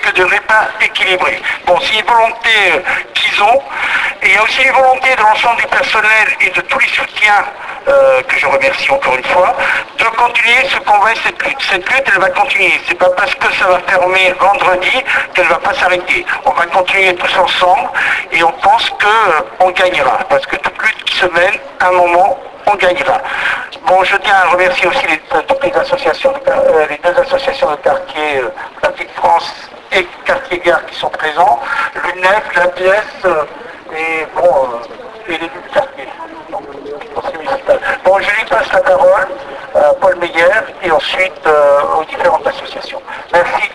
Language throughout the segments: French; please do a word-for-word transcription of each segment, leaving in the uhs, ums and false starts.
de repas équilibrés. Bon, c'est une volonté euh, qu'ils ont, et il y a aussi une volonté de l'ensemble du personnel et de tous les soutiens, euh, que je remercie encore une fois, de continuer ce combat et cette lutte. Cette lutte, elle va continuer. C'est pas parce que ça va fermer vendredi qu'elle va pas s'arrêter. On va continuer tous ensemble, et on pense qu'on euh, gagnera, parce que toute lutte qui se mène, à un moment, on gagnera. Bon, je tiens à remercier aussi les, toutes les associations, de, euh, les deux associations de quartier, euh, Quartier de France et Quartier Gare qui sont présents, l'U N E F, la P S euh, et bon, euh, et les élus du quartier. Donc, conseil municipal. Bon, je lui passe la parole à Paul Meyer et ensuite euh, aux différentes associations. Merci.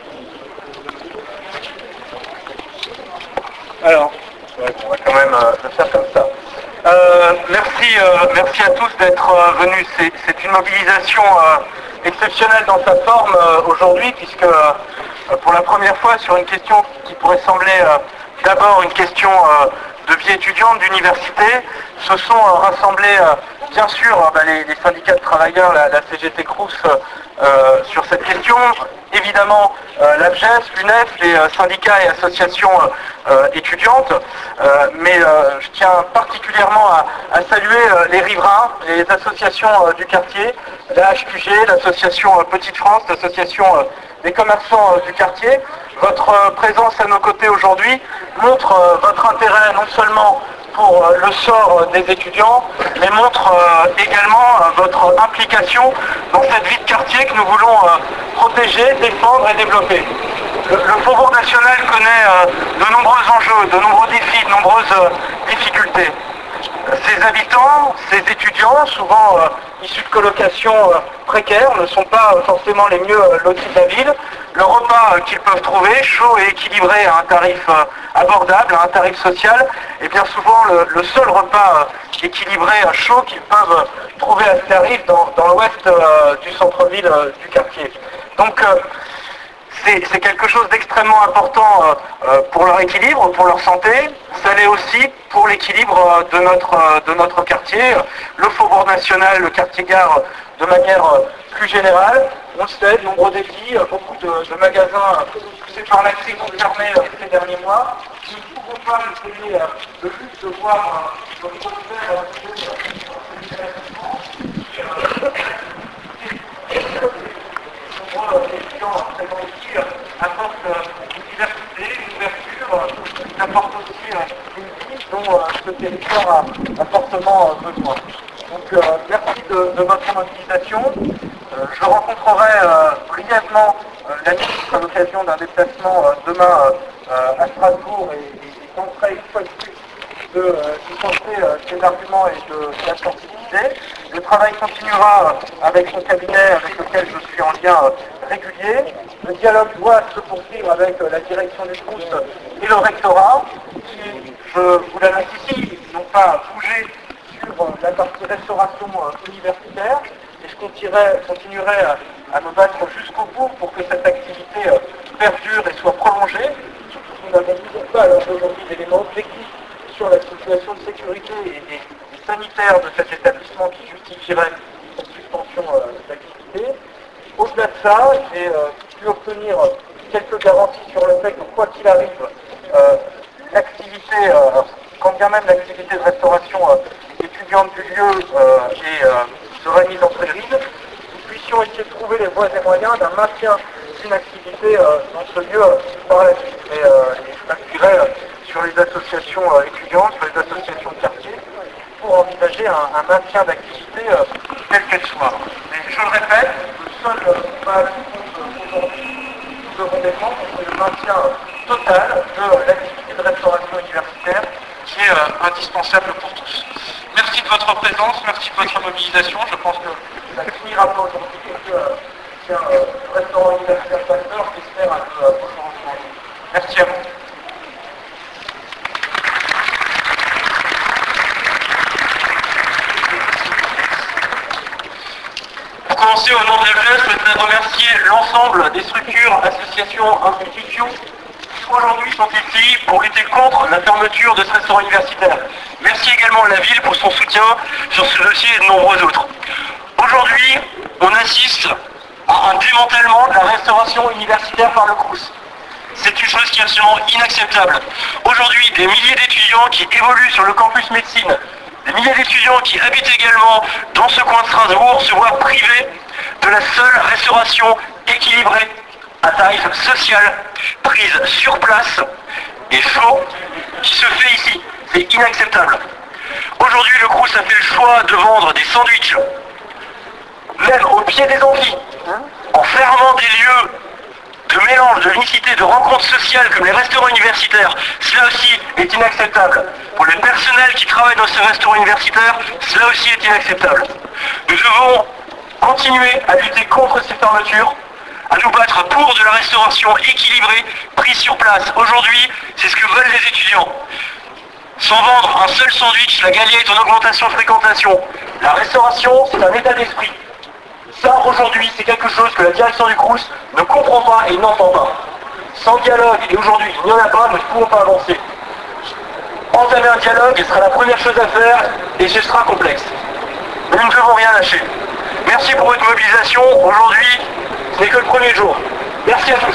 Alors, ouais, on va quand même euh, le faire comme ça. Euh, merci, euh, merci à tous d'être euh, venus. C'est, c'est une mobilisation euh, exceptionnelle dans sa forme euh, aujourd'hui, puisque euh, pour la première fois, sur une question qui pourrait sembler euh, d'abord une question euh, de vie étudiante, d'université, se sont euh, rassemblés, euh, bien sûr, euh, bah, les, les syndicats de travailleurs, la, la C G T Crous, euh, sur cette question. Évidemment, euh, l'A B G E S, l'U N E F, les euh, syndicats et associations euh, étudiantes, euh, mais euh, je tiens particulièrement à, à saluer euh, les riverains, les associations euh, du quartier, la H Q G, l'association euh, Petite France, l'association euh, des commerçants euh, du quartier. Votre euh, présence à nos côtés aujourd'hui montre euh, votre intérêt non seulement pour euh, le sort euh, des étudiants, mais montre euh, également euh, votre implication dans cette vie de quartier que nous voulons euh, protéger, défendre et développer. Le, le Faubourg national connaît euh, de nombreux enjeux, de nombreux défis, de nombreuses euh, difficultés. Ces habitants, ces étudiants, souvent euh, issus de colocations euh, précaires, ne sont pas euh, forcément les mieux euh, lotis de la ville. Le repas euh, qu'ils peuvent trouver, chaud et équilibré à un tarif euh, abordable, à un tarif social, est bien souvent le, le seul repas euh, équilibré, euh, chaud qu'ils peuvent euh, trouver à ce tarif dans, dans l'ouest euh, du centre-ville euh, du quartier. Donc, euh, C'est, c'est quelque chose d'extrêmement important euh, euh, pour leur équilibre, pour leur santé. Ça l'est aussi pour l'équilibre euh, de, notre, euh, de notre quartier. Le Faubourg national, le quartier gare, de manière euh, plus générale. On le sait, de nombreux défis, euh, beaucoup de, de magasins poussés par la crise ont fermé euh, ces derniers mois. Nous ne pouvons pas nous payer euh, le luxe de voir euh, notre prospère étudiants présents ici apportent une diversité, une ouverture, qui apporte aussi une vie dont euh, ce territoire a, a fortement euh, besoin. Donc euh, merci de, de votre mobilisation. Euh, je rencontrerai euh, brièvement euh, la ministre à l'occasion d'un déplacement euh, demain euh, à Strasbourg et, et, et tenterai une fois de plus de euh, tenter euh, ses arguments et de, de la sensibilité. Le travail continuera euh, avec son cabinet avec lequel je suis en lien euh, régulier. Le dialogue doit se poursuivre avec euh, la direction du Crous et le rectorat, qui, je vous l'annonce ici, n'ont pas bougé sur euh, la partie restauration euh, universitaire, et je continuerai, continuerai euh, à me battre jusqu'au bout pour que cette activité euh, perdure et soit prolongée. Nous n'avons toujours pas alors aujourd'hui d'éléments objectifs sur la situation de sécurité et, et, et sanitaire de cet établissement qui justifierait cette suspension euh, d'activité. Au-delà de ça, j'ai euh, pu obtenir quelques garanties sur le fait que quoi qu'il arrive, euh, l'activité, euh, quand bien même l'activité de restauration euh, étudiante du lieu euh, est, euh, serait mise en péril, nous puissions essayer de trouver les voies et moyens d'un maintien d'une activité euh, dans ce lieu euh, par la suite. Et, euh, et je m'appuierai euh, sur les associations euh, étudiantes, sur les associations de quartier, pour envisager un, un maintien d'activité euh, quelle qu'elle soit. Mais je le répète, le seul combat aujourd'hui nous devons défendre, c'est le maintien total de l'activité de restauration universitaire qui est euh, indispensable pour tous. Merci de votre présence, merci de votre mobilisation. Je pense que ça ne finira pas aujourd'hui que euh, c'est un euh, restaurant universitaire pasteur qui espère un peu euh, changement. Merci à vous. Pour commencer, au nom de l'A B G E S, je souhaiterais remercier l'ensemble des structures, associations, institutions qui aujourd'hui sont ici pour lutter contre la fermeture de ce restaurant universitaire. Merci également à la ville pour son soutien sur ce dossier et de nombreux autres. Aujourd'hui, on assiste à un démantèlement de la restauration universitaire par le Crous. C'est une chose qui est absolument inacceptable. Aujourd'hui, des milliers d'étudiants qui évoluent sur le campus médecine, des milliers d'étudiants qui habitent également dans ce coin de Strasbourg se voient privés de la seule restauration équilibrée à tarif social, prise sur place et chaud, qui se fait ici. C'est inacceptable. Aujourd'hui, le Crous a fait le choix de vendre des sandwichs, même au pied des amphis, en fermant des lieux de mélange, de unicité, de rencontres sociales comme les restaurants universitaires. Cela aussi est inacceptable. Pour le personnel qui travaille dans ces restaurants universitaires, cela aussi est inacceptable. Nous devons continuer à lutter contre ces fermetures, à nous battre pour de la restauration équilibrée, prise sur place. Aujourd'hui, c'est ce que veulent les étudiants. Sans vendre un seul sandwich, la Gallia est en augmentation de fréquentation. La restauration, c'est un état d'esprit. Ça, aujourd'hui, c'est quelque chose que la direction du Crous ne comprend pas et n'entend pas. Sans dialogue, et aujourd'hui, il n'y en a pas, nous ne pouvons pas avancer. Entamer un dialogue, ce sera la première chose à faire, et ce sera complexe. Mais nous ne devons rien lâcher. Merci pour votre mobilisation. Aujourd'hui, ce n'est que le premier jour. Merci à tous.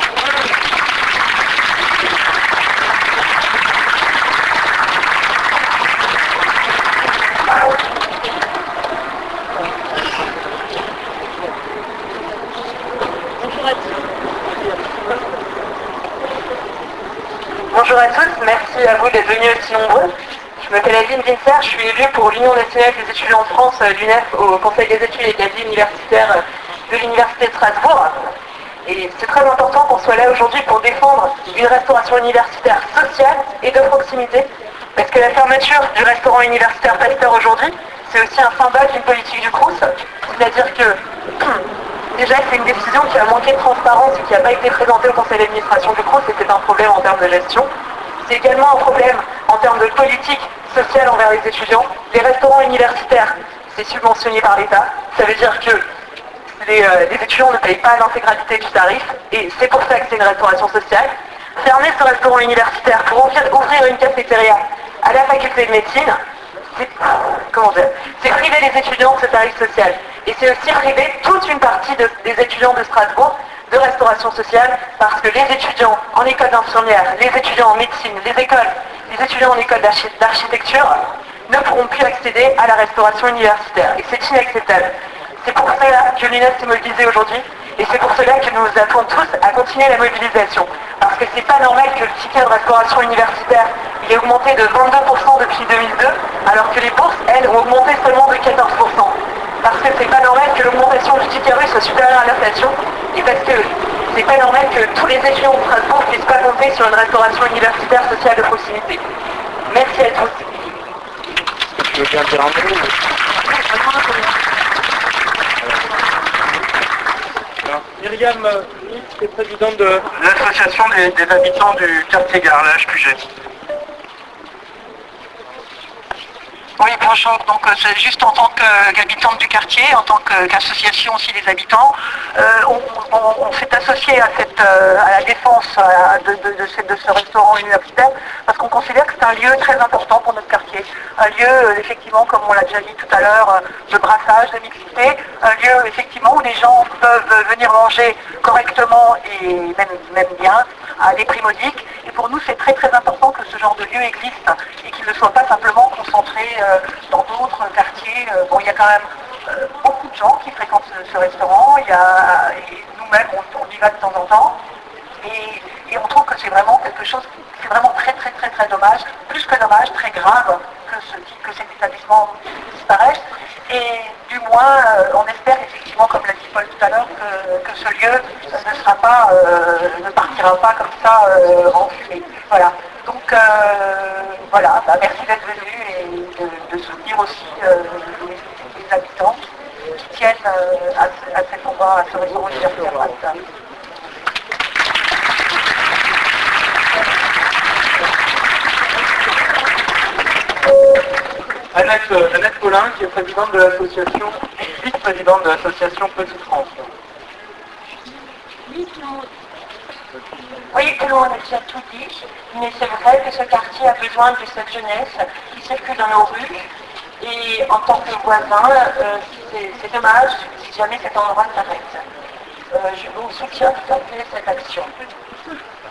Bonjour à tous, merci à vous d'être venus aussi nombreux. Je m'appelle Adeline Vincer, je suis élue pour l'Union nationale des étudiants de France, l'U N E F, au Conseil des études et quasi universitaires de l'Université de Strasbourg. Et c'est très important qu'on soit là aujourd'hui pour défendre une restauration universitaire sociale et de proximité, parce que la fermeture du restaurant universitaire Pasteur aujourd'hui, c'est aussi un symbole d'une politique du Crous, c'est-à-dire que déjà c'est une décision qui a manqué de transparence et qui n'a pas été présentée au conseil d'administration du Crous, et c'est un problème en termes de gestion. C'est également un problème en termes de politique sociale envers les étudiants. Les restaurants universitaires, c'est subventionné par l'État, ça veut dire que les, euh, les étudiants ne payent pas l'intégralité du tarif, et c'est pour ça que c'est une restauration sociale. Fermer ce restaurant universitaire pour ouvrir, ouvrir une cafétéria à la faculté de médecine, c'est, comment dire, c'est priver les étudiants de ce tarif social. Et c'est aussi priver toute une partie de, des étudiants de Strasbourg de restauration sociale, parce que les étudiants en école d'infirmière, les étudiants en médecine, les écoles, les étudiants en école d'architecture ne pourront plus accéder à la restauration universitaire. Et c'est inacceptable. C'est pour cela que l'U N E F s'est mobilisée aujourd'hui, et c'est pour cela que nous nous appelons tous à continuer la mobilisation. Parce que c'est pas normal que le ticket de restauration universitaire il ait augmenté de vingt-deux pour cent depuis deux mille deux, alors que les bourses, elles, ont augmenté seulement de quatorze pour cent. Parce que c'est pas normal que l'augmentation du ticket russe soit supérieure à l'inflation, et parce que c'est pas normal que tous les étudiants de Strasbourg ne puissent pas compter sur une restauration universitaire sociale de proximité. Merci à tous. Tu veux bien dire un mot? Myriam Nitz, qui est présidente de L'association des, des habitants du quartier Gare, la H Q G. Oui, bonjour. Donc euh, c'est juste en tant qu'habitante du quartier, en tant qu'association aussi des habitants, euh, on, on, on s'est associé à, cette, euh, à la défense à, de, de, de, ce, de ce restaurant universitaire, parce qu'on considère que c'est un lieu très important pour notre quartier. Un lieu, euh, effectivement, comme on l'a déjà dit tout à l'heure, de brassage, de mixité, un lieu, effectivement, où les gens peuvent venir manger correctement et même, même bien, à des prix modiques. Et pour nous, c'est très très important que ce genre de lieu existe et qu'il ne soit pas simplement concentré euh, dans d'autres quartiers. Euh, bon, il y a quand même euh, beaucoup de gens qui fréquentent ce, ce restaurant. Il y a, et nous-mêmes, on, on y va de temps en temps. Et, et on trouve que c'est vraiment quelque chose, c'est vraiment très très très très dommage, plus que dommage, très grave que, ce, que cet établissement disparaisse. Et du moins, euh, on espère effectivement, comme l'a dit Paul tout à l'heure, que, que ce lieu ne sera pas, euh, ne partira pas comme ça euh, en fumée. Voilà. Donc euh, voilà, bah, merci d'être venu et de, de soutenir aussi euh, les, les habitants qui tiennent euh, à, à cet endroit, à ce restaurant universitaire. Annette, euh, Annette Paulin, qui est présidente de l'association, vice-présidente de l'association Petite France. Oui, tout le monde a déjà tout dit, mais c'est vrai que ce quartier a besoin de cette jeunesse qui circule dans nos rues. Et en tant que voisin, euh, c'est dommage si jamais cet endroit s'arrête. Euh, je vous soutiens tout à fait cette action.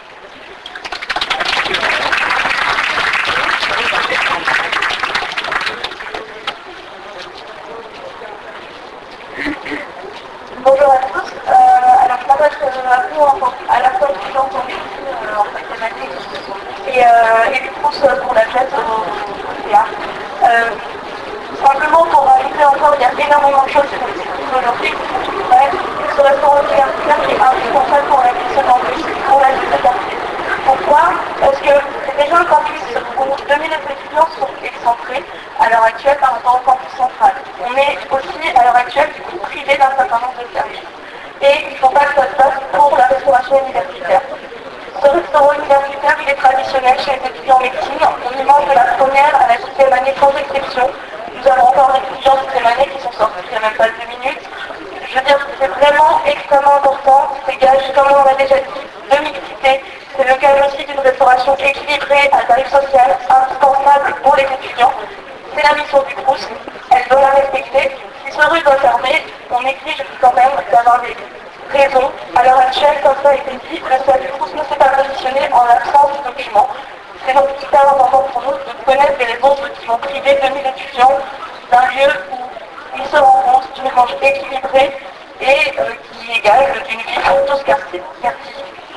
et, euh, et du Crous pour la fête au théâtre. Euh, simplement pour rajouter encore, il y a énormément de choses sur le site aujourd'hui. Ouais, ce restaurant universitaire qui est indispensable pour la vie de campus, pour la vie de quartier. Pourquoi? Parce que déjà le campus où deux mille étudiants sont excentrés à l'heure actuelle par rapport au campus central. On est aussi à l'heure actuelle du coup privé d'un certain nombre de services. Et il ne faut pas que ça se passe pour la restauration universitaire. Ce restaurant universitaire, il est traditionnel chez les étudiants en médecine. On y mange de la première à la sixième année sans exception. Nous avons encore des étudiants de sixième année qui sont sortis il n'y a même pas deux minutes. Je veux dire, c'est vraiment extrêmement important. C'est gage, comme on l'a déjà dit, de mixité. C'est le gage aussi d'une restauration équilibrée à tarif social, indispensable pour les étudiants. C'est la mission du Crous. Elle doit la respecter. Si ce rue doit fermer, on exige quand même d'avoir des raisons. À l'heure actuelle, comme ça a été dit, le S A du Crous ne s'est pas positionné en l'absence de documents. C'est donc hyper important pour nous de connaître les raisons qui vont priver deux mille étudiants d'un lieu où ils se rencontrent, d'une échange équilibrée et euh, qui est égale d'une vie pour tous quartiers. Merci.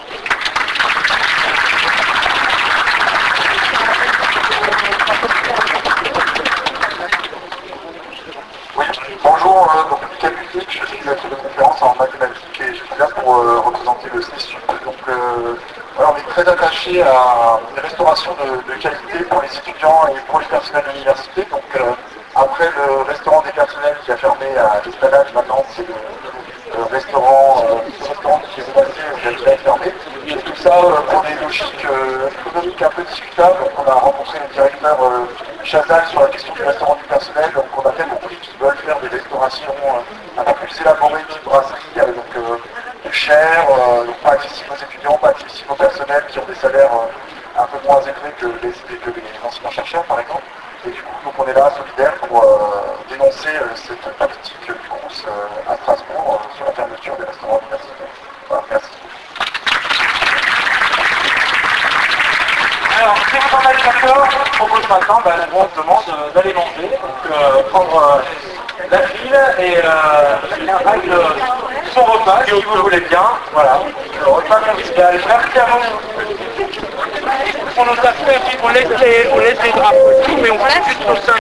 Oui, bonjour, euh, donc Mickaël Butic, je suis maître de conférence en mathématiques et je suis là pour euh, représenter le C S U. Donc euh, voilà, on est très attaché à une restauration de, de qualité pour les étudiants et pour les personnels de l'université. Donc euh, après le restaurant des personnels qui a fermé à l'Esplanade, maintenant c'est le, le restaurant, euh, le restaurant qui est passé, qui a fermé. Et tout ça euh, pour des logiques euh, économiques un peu discutables. Donc on a rencontré le directeur euh, Chazal sur la question du restaurant du personnel. Donc on a bien compris qu'ils veulent faire des restaurations euh, un peu plus élaborées d'une brasserie, avec donc euh, plus cher, euh, donc pas accessible aux étudiants, pas accessible aux personnels qui ont des salaires euh, un peu moins élevés que les, que les enseignants chercheurs par exemple. Et du coup, donc on est là, solidaire, pour euh, dénoncer euh, cette politique du Crous euh, à Strasbourg euh, sur la fermeture des restaurants universitaires. Voilà, merci. Alors, si vous en êtes d'accord, je vous propose maintenant, ben, on se demande euh, d'aller manger, donc euh, prendre euh, la file et euh, règle son repas, si vous voulez bien. Voilà, le repas convivial. Merci à vous. On nous a fait, on laisse les, on laisse les drapeaux, mais on fait juste ça.